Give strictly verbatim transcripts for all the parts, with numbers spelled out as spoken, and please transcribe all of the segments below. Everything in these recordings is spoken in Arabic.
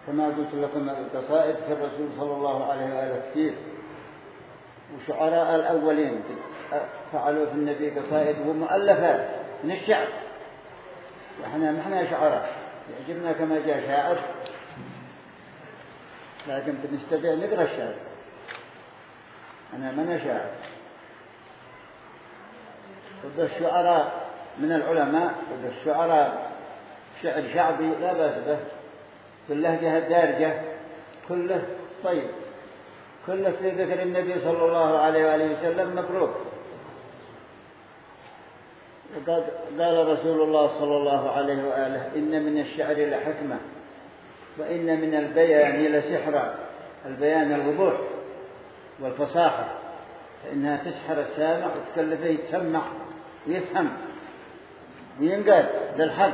كما قلت لكم القصائد في الرسول صلى الله عليه وآله كثير، وشعراء الأولين فعلوا في النبي قصائد ومؤلفات من الشعر، وإحنا نحن شعراء يعجبنا كما جاء شاعر، لكن بنستطيع نقرأ الشعر. أنا من شاعر. وذا الشعراء من العلماء، وذا الشعراء شعر شعبي لا بأس به، باللهجة الدارجة كله طيب، كله في ذكر النبي صلى الله عليه وآله وسلم مبروك. قال رسول الله صلى الله عليه وآله: إن من الشعر لحكمة وإن من البيان لسحرا. البيان الوضوح والفصاحة، فإنها تسحر السامع وتكلفه يتسمع ويفهم وينقاد للحق.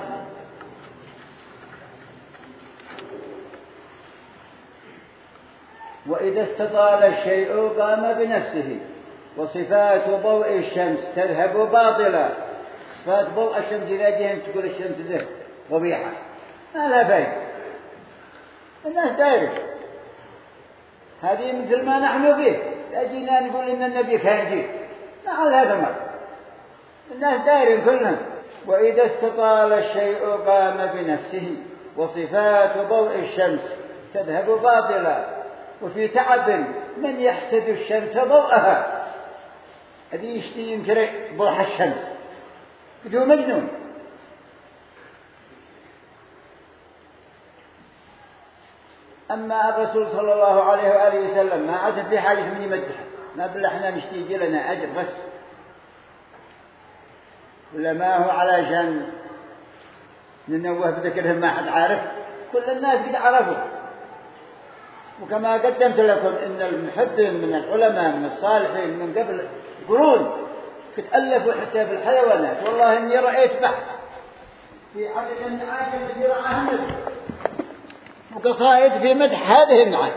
وإذا استطال الشيء قام بنفسه، وصفات ضوء الشمس تذهب باطلا. صفات ضوء الشمس إذا جيهم تقول الشمس ذهب وبيحة، ما لا فايدة، الناس دايرة. هذه مثل ما نحن فيه، لا جينا نقول إن النبي كان جيد، ما على هذا المرض، الناس دايرين كلهم. وإذا استطال الشيء قام بنفسه، وصفات ضوء الشمس تذهب باطلا. وفي تعب من يحسد الشمس ضوءها، هذه يشتي ينكر ضوء الشمس، بدون مجنون. أما الرسول صلى الله عليه وآله وسلم ما عاد في حاجة من يمدحه، ما بالله احنا نشتي يجي لنا أجر بس، ولا ما هو علشان ننوه بذكرهم ما حد عارف، كل الناس قد عرفوا. وكما قدمت لكم إن المحبين من العلماء من الصالحين من قبل قرون تألفوا حتى في الحيوانات. والله إني رأيت بحث في عدد النعاج التي رعاها النبي، وقصائد في مدح هذه النعاج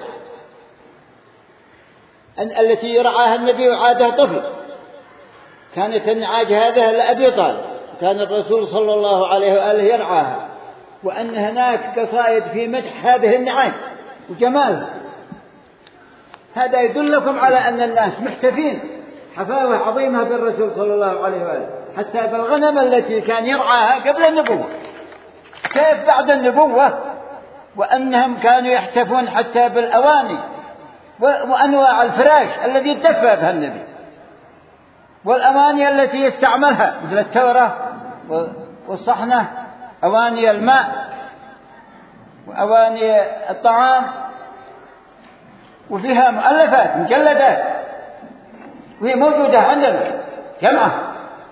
التي رعاها النبي وعادها طفل. كانت النعاج هذه لأبي طالب، كان الرسول صلى الله عليه وآله يرعاها، وأن هناك قصائد في مدح هذه النعاج وجمالها. هذا يدلكم على أن الناس محتفين حفاوة عظيمة بالرسول صلى الله عليه وآله، حتى بالغنم التي كان يرعاها قبل النبوة، كيف بعد النبوة، وأنهم كانوا يحتفون حتى بالأواني وأنواع الفراش الذي دفى بها النبي، والأواني التي يستعملها مثل التورة والصحنة، أواني الماء وأواني الطعام، وفيها مؤلفات مجلدات وهي موجودة عندنا جمعة.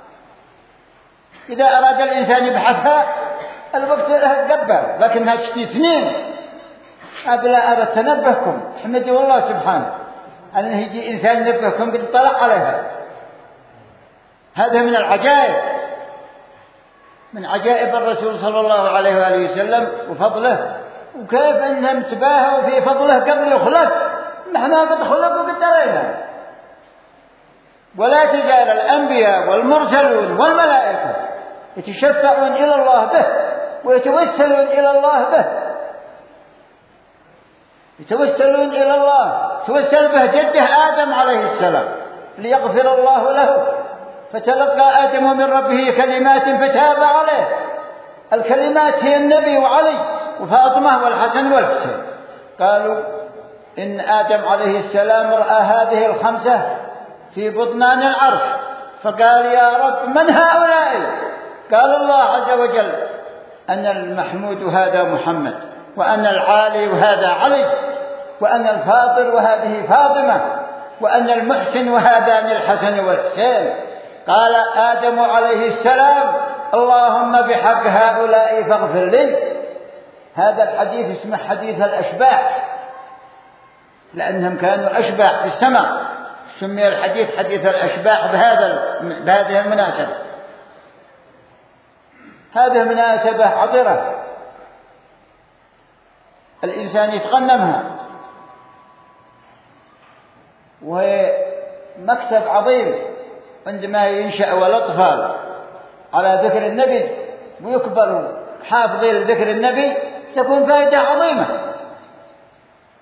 إذا أراد الإنسان يبحثها الوقت له قبل، لكنها تشتي سنين. أبلا أردت تنبهكم، حمدوا الله سبحانه أنه يجي إنسان ينبهكم قد اطلع عليها. هذا من العجائب، من عجائب الرسول صلى الله عليه وآله وسلم وفضله، وكيف أنهم تباهوا في فضله قبل يخلق. نحن قد خلق وقد درينا. ولا تزال الأنبياء والمرسلون والملائكة يتشفعون إلى الله به ويتوسلون إلى الله به، يتوسلون إلى الله. توسل به جده آدم عليه السلام ليغفر الله له، فتلقى آدم من ربه كلمات فتاب عليه. الكلمات هي النبي وعلي وفاطمة والحسن والحسين. قالوا إن آدم عليه السلام رأى هذه الخمسة في بطنان العرش، فقال: يا رب من هؤلاء؟ قال الله عز وجل: أن المحمود هذا محمد، وأن العالي وهذا علي، وأن الفاطر وهذه فاطمة، وأن المحسن وهذان الحسن والحسين. قال آدم عليه السلام: اللهم بحق هؤلاء فاغفر لي. هذا الحديث اسمه حديث الأشباح، لأنهم كانوا أشباح في السماء، سمي الحديث حديث الأشباح بهذا بهذه المناسبة. هذه مناسبة عطرة الإنسان يتغنمها، وهي مكسب عظيم عندما ينشأ الأطفال على ذكر النبي ويكبروا حافظين لذكر النبي، تكون فائدة عظيمة.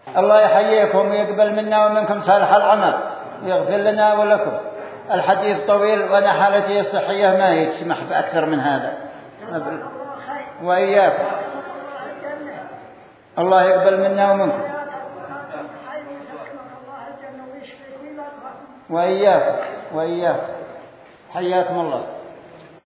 الله يحييكم ويقبل منا ومنكم صالح العمل ويغفر لنا ولكم. الحديث طويل وأنا حالتي الصحية ما يسمح بأكثر من هذا. وإياكم الله يقبل منا ومنكم. وإياكم وإياكم حياكم الله.